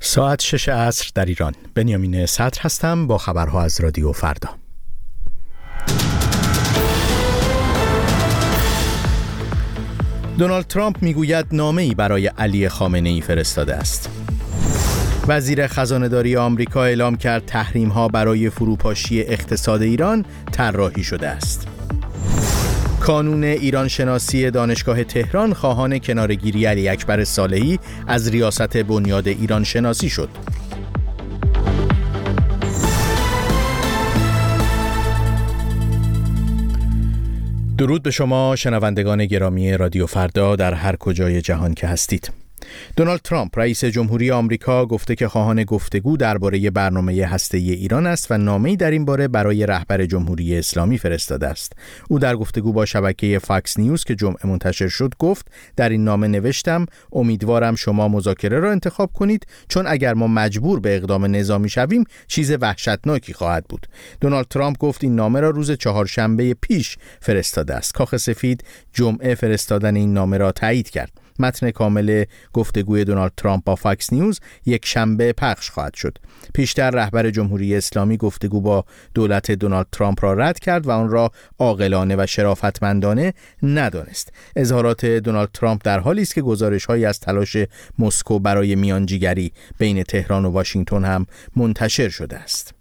ساعت 6 عصر در ایران. بنیامین صدر هستم با خبرها از رادیو فردا. دونالد ترامپ میگوید نامه‌ای برای علی خامنه‌ای فرستاده است. وزیر خزانه‌داری آمریکا اعلام کرد تحریم‌ها برای فروپاشی اقتصاد ایران طراحی شده است. کانون ایران شناسی دانشگاه تهران خواهان کناره‌گیری علی اکبر صالحی از ریاست بنیاد ایران شناسی شد. درود به شما شنوندگان گرامی رادیو فردا در هر کجای جهان که هستید. دونالد ترامپ رئیس جمهوری آمریکا گفته که خواهان گفتگو درباره برنامه هسته‌ای ایران است و نامه‌ای در این باره برای رهبر جمهوری اسلامی فرستاده است. او در گفتگو با شبکه فاکس نیوز که جمعه منتشر شد گفت: در این نامه نوشتم امیدوارم شما مذاکره را انتخاب کنید، چون اگر ما مجبور به اقدام نظامی شویم چیز وحشتناکی خواهد بود. دونالد ترامپ گفت این نامه را روز چهارشنبه پیش فرستاده است. کاخ سفید جمعه فرستادن این نامه را تایید کرد. متن کامل گفتگوی دونالد ترامپ با فاکس نیوز یک شنبه پخش خواهد شد. پیشتر رهبر جمهوری اسلامی گفتگو با دولت دونالد ترامپ را رد کرد و آن را عاقلانه و شرافتمندانه ندانست. اظهارات دونالد ترامپ در حالی است که گزارش‌هایی از تلاش مسکو برای میانجیگری بین تهران و واشنگتن هم منتشر شده است.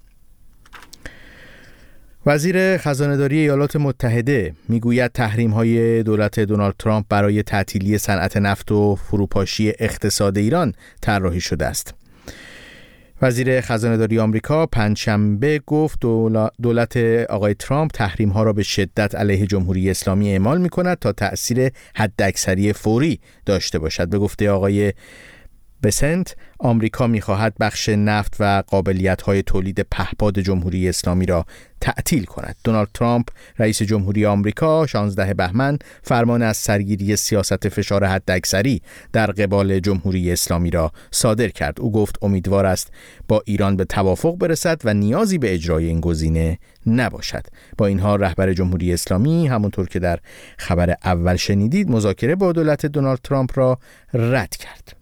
وزیر خزانه‌داری ایالات متحده میگوید تحریم‌های دولت دونالد ترامپ برای تعطیلی صنعت نفت و فروپاشی اقتصاد ایران طراحی شده است. وزیر خزانه‌داری آمریکا پنجشنبه گفت دولت آقای ترامپ تحریم‌ها را به شدت علیه جمهوری اسلامی اعمال می‌کند تا تأثیر حداکثری فوری داشته باشد. به گفته آقای بسنت، آمریکا می‌خواهد بخش نفت و قابلیت‌های تولید پهپاد جمهوری اسلامی را تعطیل کند. دونالد ترامپ رئیس جمهوری آمریکا 16 بهمن فرمان از سرگیری سیاست فشار حداکثری در قبال جمهوری اسلامی را صادر کرد. او گفت امیدوار است با ایران به توافق برسد و نیازی به اجرای این گزینه نباشد. با این حال رهبر جمهوری اسلامی همونطور که در خبر اول شنیدید مذاکره با دولت دونالد ترامپ را رد کرد.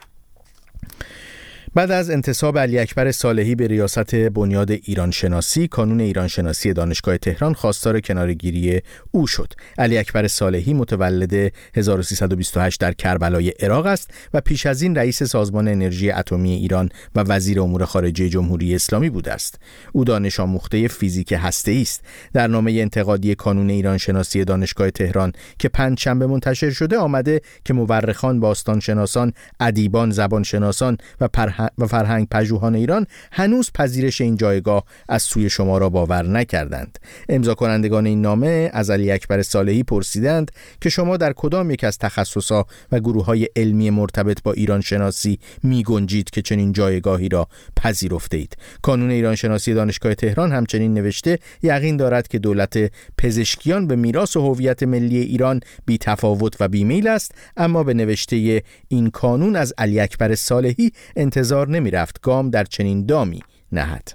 بعد از انتصاب علی اکبر صالحی به ریاست بنیاد ایران شناسی، کانون ایران شناسی دانشگاه تهران خواستار کناره‌گیری او شد. علی اکبر صالحی متولد 1328 در کربلای عراق است و پیش از این رئیس سازمان انرژی اتمی ایران و وزیر امور خارجه جمهوری اسلامی بوده است. او دانش آموخته فیزیک هسته‌ای است. در نامه انتقادی کانون ایران شناسی دانشگاه تهران که پنجشنبه منتشر شده آمده که مورخان، باستانشناسان، ادیبان، زبانشناسان و فرهنگ پژوهان ایران هنوز پذیرش این جایگاه از سوی شما را باور نکردند. امضا کنندگان این نامه از علی اکبر صالحی پرسیدند که شما در کدام یک از تخصصها و گروه‌های علمی مرتبط با ایران شناسی می گنجید که چنین جایگاهی را پذیرفته اید. کانون ایران شناسی دانشگاه تهران همچنین نوشته یقین دارد که دولت پزشکیان به میراث و هویت ملی ایران بی تفاوت و بیمیل است، اما به نوشته این کانون از علی اکبر صالحی انتظار نمی رفت گام در چنین دامی نهد.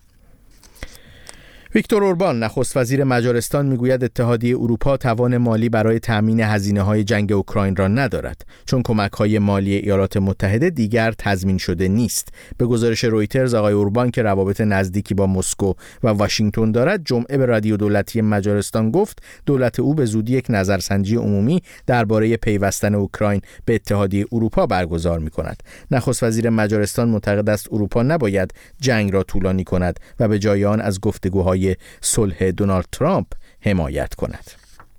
ویکتور اوربان نخست وزیر مجارستان میگوید اتحادیه اروپا توان مالی برای تأمین هزینه‌های جنگ اوکراین را ندارد، چون کمک‌های مالی ایالات متحده دیگر تضمین شده نیست. به گزارش رویترز آقای اوربان که روابط نزدیکی با مسکو و واشنگتن دارد جمعه به رادیو دولتی مجارستان گفت دولت او به زودی یک نظرسنجی عمومی درباره پیوستن اوکراین به اتحادیه اروپا برگزار می‌کند. نخست وزیر مجارستان معتقد است اروپا نباید جنگ را طولانی کند و به جای آن از گفتگوهای صلح دونالد ترامپ حمایت کند.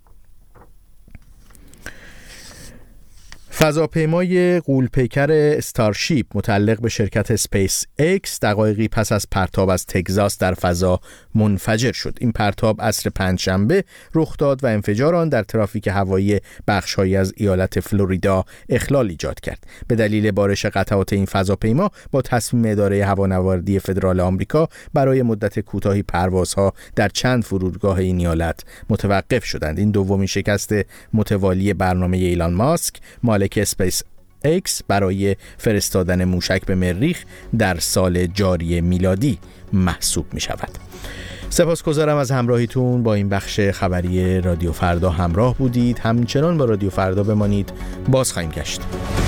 فضاپیمای غول‌پیکر استارشیپ متعلق به شرکت اسپیس ایکس دقایقی پس از پرتاب از تگزاس در فضا منفجر شد. این پرتاب عصر پنجشنبه رخ داد و انفجار آن در ترافیک هوایی بخش‌هایی از ایالت فلوریدا اخلال ایجاد کرد. به دلیل بارش قطعات این فضاپیما با تصمیم اداره هوانوردی فدرال آمریکا برای مدت کوتاهی پروازها در چند فرودگاه این ایالت متوقف شدند. این دومین شکست متوالی برنامه ایلان ماسک مالک اسپیس ایکس برای فرستادن موشک به مریخ در سال جاری میلادی محسوب می شود. سپاسگزارم از همراهیتون با این بخش خبری رادیو فردا همراه بودید. همچنان با رادیو فردا بمانید، باز خواهیم گشت.